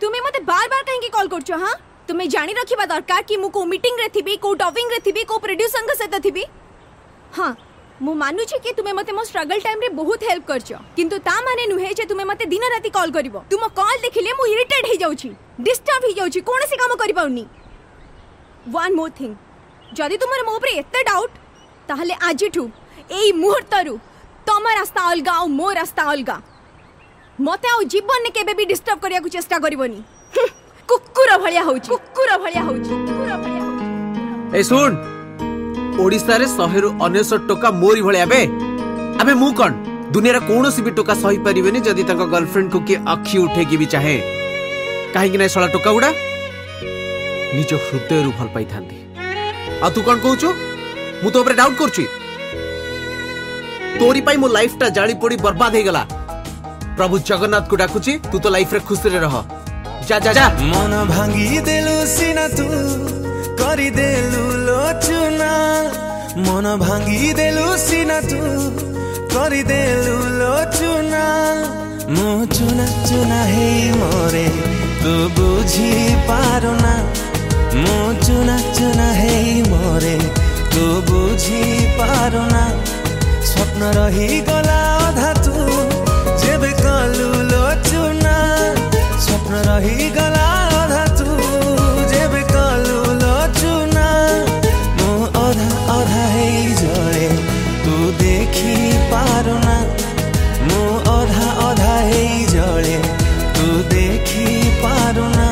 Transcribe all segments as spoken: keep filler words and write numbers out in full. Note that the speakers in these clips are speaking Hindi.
तुम्हें मते बार बार कहीं कॉल करछो हां तुम्हें जानी रखिबा दरकार कि मु को मीटिंग रे थिबी को टॉपिंग रे थिबी को प्रोड्यूसर के सहित थिबी हां मु मानु छी कि तुम्हें मते मो स्ट्रगल टाइम रे बहुत हेल्प करछो किंतु ता माने नुहे जे तुम्हें मते दिन राती कॉल करिवो तुम कॉल देखिले मु इरिटेट हे जाउची डिस्टर्ब हे जाउची कोनसी काम करि पाउनी वन मोर थिंग जदि तुमर मो ऊपर एते डाउट ताहले आजिठू एई मुहूर्तरु तम रास्ता अलगा और मो रास्ता अलगा मते आ जीवन ने केबे भी डिस्टर्ब करिया को चेष्टा करिवोनी कुकुर भलिया होउची कुकुर भलिया होउची कुकुर भलिया होउची ए सुन ओडिसा रे सौ रु उनसठ टका मोरी भलिया बे अबे मु कोन दुनिया रे कोनोसी भी टका सही परिबेनी जदी तंका गर्लफ्रेंड को के अखी उठे की भी चाहे काहे कि नै सला टका उडा निज हृदय रु भल पाई थांती आ तू कोन कहूछु मु तो ऊपर डाउट करछि तोरी पाई मो लाइफ टा जाली पड़ी बर्बाद हे गला प्रभु जगन्नाथ को डाकुची तू तो लाइफ रे खुश रे रह जा जा जा मन भांगी देलु सिना तू करी देलु लोचुना मन भांगी देलु सिना तू करी देलु लोचुना मु चुना चुना हे मोरे तू बुझी पारुना मु चुना चुना हे मोरे तू बुझी पारुना स्वप्न रही गला अधा तू जेबे कलु लोचुना स्वप्न रही गला अधा तू जेबे कलु लोचुना मु अधा अधा हे जळे तू देखी पारुना मु अधा अधा हे जळे तू देखी पारुना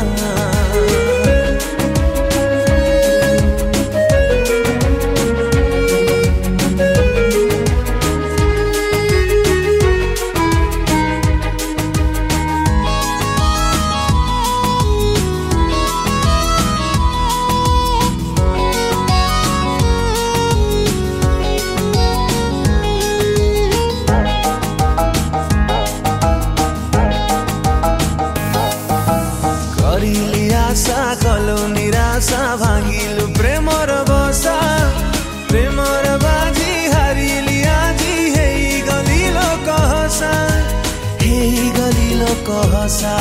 भांगिलु प्रेमर बसा प्रेमर बाजी हारिली आजी हे गलिलो कहसा हे गलिलो कहसा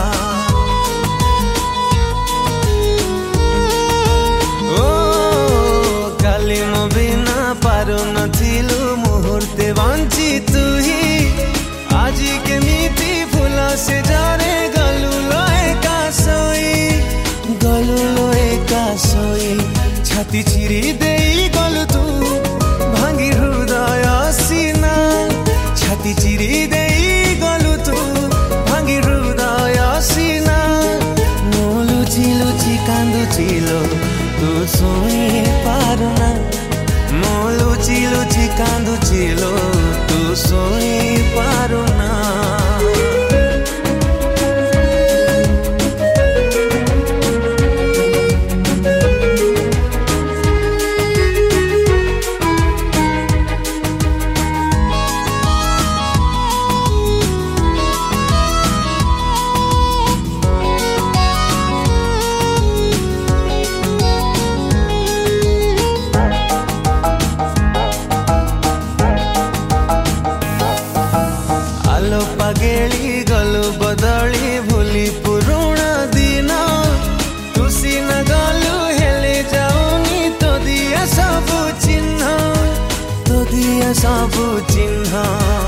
ओ काली मो बिना पारु नथिलु मुहूर्ते बंची तू ही आजी केमिति फूल से जारे गलुलो एका सोई गलुलो सोई छाती चिरी देई गलु तू भांगी हृदय सीना छाती चिरी देई गलु तू भांगी हृदय सीना मो लुची लुची कांदुचिलो तू सोई पारुना मो लुची लुची कांदुचिलो तू सोई पारुना पगेली गलु बदली भूली पुरुणा दिन तू सीना गलु हेले जाऊनी तो दिया सब चिन्ह तो दिया सब चिन्ह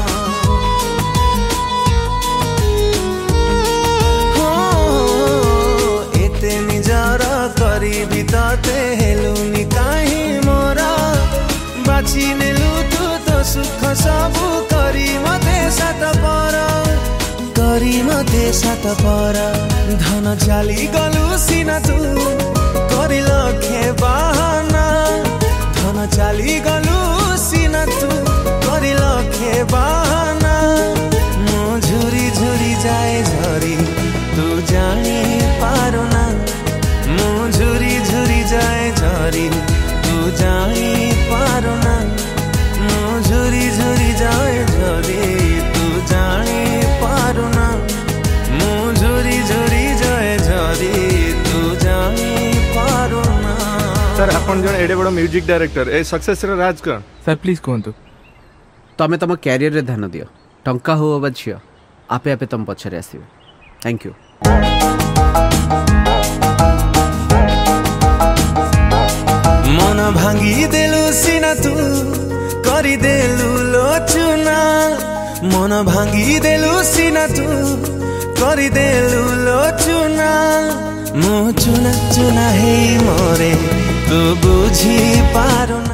हो एते निजर करी बिताते हेलुनी काहे मोरा बाची नेलु तू तो सुख सब करी मते सात पर करी मते सात पर धन चाली गलु सिना तू करी लखे बहाना धन चाली गलु सिना तू करी लखे बहाना मो झुरी झुरी जाए झरी तू जानी पारुना मो झुरी झुरी जाए झरी तू जानी पारुना मो झुरी झुरी जाए झरी तू जानी पारुना मो झुरी झुरी जाए झरी तू जानी पारुना सर अपन जन एडे बड़ म्यूजिक डायरेक्टर ए सक्सेस रे राज कौन सर प्लीज कहंतु तमे तम कैरियर रे ध्यान दियो टंका हो बा झियो आपे आपे तम पछरे आसीबे थैंक यू। भांगी देलु सिना तू करी देलु लोचुना मन भांगी देलु सिना तू करी देलु लोचुना मु चुना चुना हे मोरे तू बुझी पारुना।